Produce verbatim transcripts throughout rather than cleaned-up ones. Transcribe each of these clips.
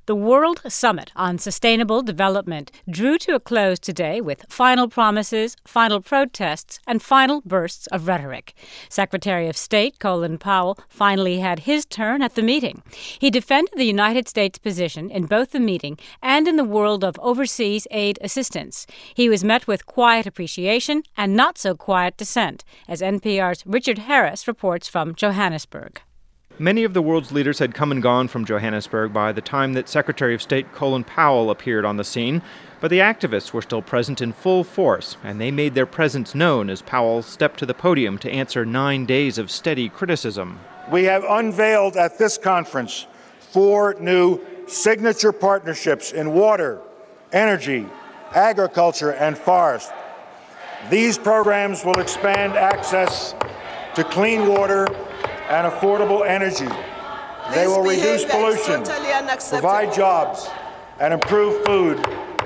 The World Summit on Sustainable Development drew to a close today with final promises, final protests, and final bursts of rhetoric. Secretary of State Colin Powell finally had his turn at the meeting. He defended the United States position in both the meeting and in the world of overseas aid assistance. He was met with quiet appreciation and not so quiet dissent, as N P R's Richard Harris reports from Johannesburg. Many of the world's leaders had come and gone from Johannesburg by the time that Secretary of State Colin Powell appeared on the scene, but the activists were still present in full force, and they made their presence known as Powell stepped to the podium to answer nine days of steady criticism. We have unveiled at this conference four new signature partnerships in water, energy, agriculture, and forest. These programs will expand access to clean water and affordable energy. They will reduce pollution, provide jobs, and improve food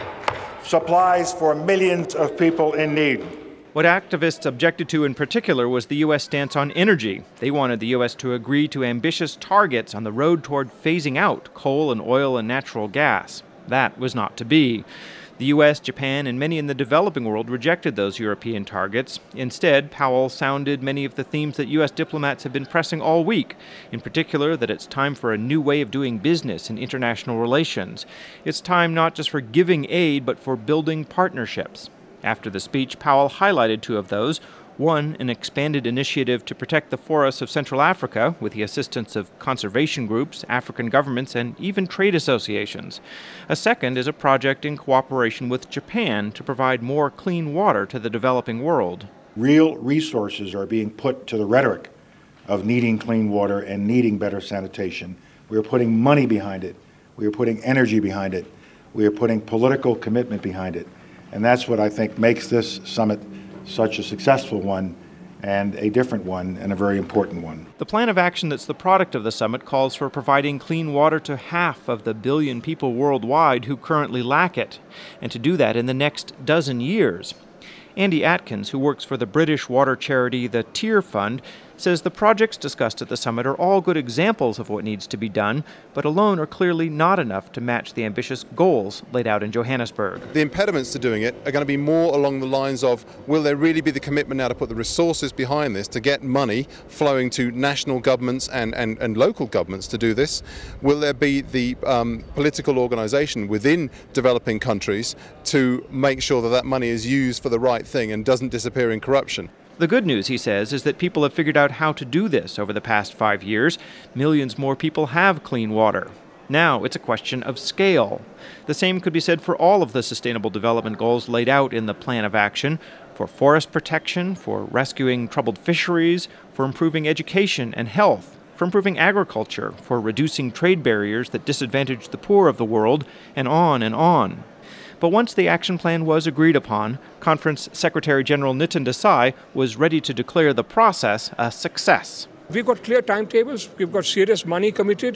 supplies for millions of people in need. What activists objected to in particular was the U S stance on energy. They wanted the U S to agree to ambitious targets on the road toward phasing out coal and oil and natural gas. That was not to be. The U S, Japan, and many in the developing world rejected those European targets. Instead, Powell sounded many of the themes that U S diplomats have been pressing all week, in particular that it's time for a new way of doing business in international relations. It's time not just for giving aid, but for building partnerships. After the speech, Powell highlighted two of those. One, an expanded initiative to protect the forests of Central Africa with the assistance of conservation groups, African governments, and even trade associations. A second is a project in cooperation with Japan to provide more clean water to the developing world. Real resources are being put to the rhetoric of needing clean water and needing better sanitation. We are putting money behind it. We are putting energy behind it. We are putting political commitment behind it. And that's what I think makes this summit such a successful one and a different one and a very important one. The plan of action that's the product of the summit calls for providing clean water to half of the billion people worldwide who currently lack it, and to do that in the next dozen years. Andy Atkins, who works for the British water charity the Tear Fund, says the projects discussed at the summit are all good examples of what needs to be done, but alone are clearly not enough to match the ambitious goals laid out in Johannesburg. The impediments to doing it are going to be more along the lines of, will there really be the commitment now to put the resources behind this to get money flowing to national governments and, and, and local governments to do this? Will there be the um, political organisation within developing countries to make sure that that money is used for the right thing and doesn't disappear in corruption? The good news, he says, is that people have figured out how to do this over the past five years. Millions more people have clean water. Now it's a question of scale. The same could be said for all of the sustainable development goals laid out in the plan of action, for forest protection, for rescuing troubled fisheries, for improving education and health, for improving agriculture, for reducing trade barriers that disadvantage the poor of the world, and on and on. But once the action plan was agreed upon, Conference Secretary General Nitin Desai was ready to declare the process a success. We've got clear timetables, we've got serious money committed,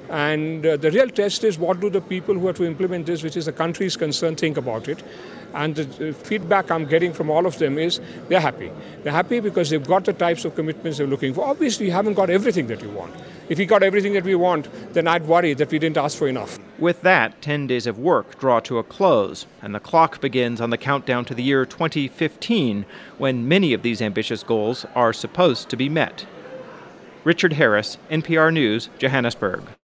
and uh, the real test is what do the people who are to implement this, which is the country's concern, think about it. And the, the feedback I'm getting from all of them is they're happy. They're happy because they've got the types of commitments they're looking for. Obviously, you haven't got everything that you want. If we got everything that we want, then I'd worry that we didn't ask for enough. With that, ten days of work draw to a close, and the clock begins on the countdown to the year twenty fifteen, when many of these ambitious goals are supposed to be met. Richard Harris, N P R News, Johannesburg.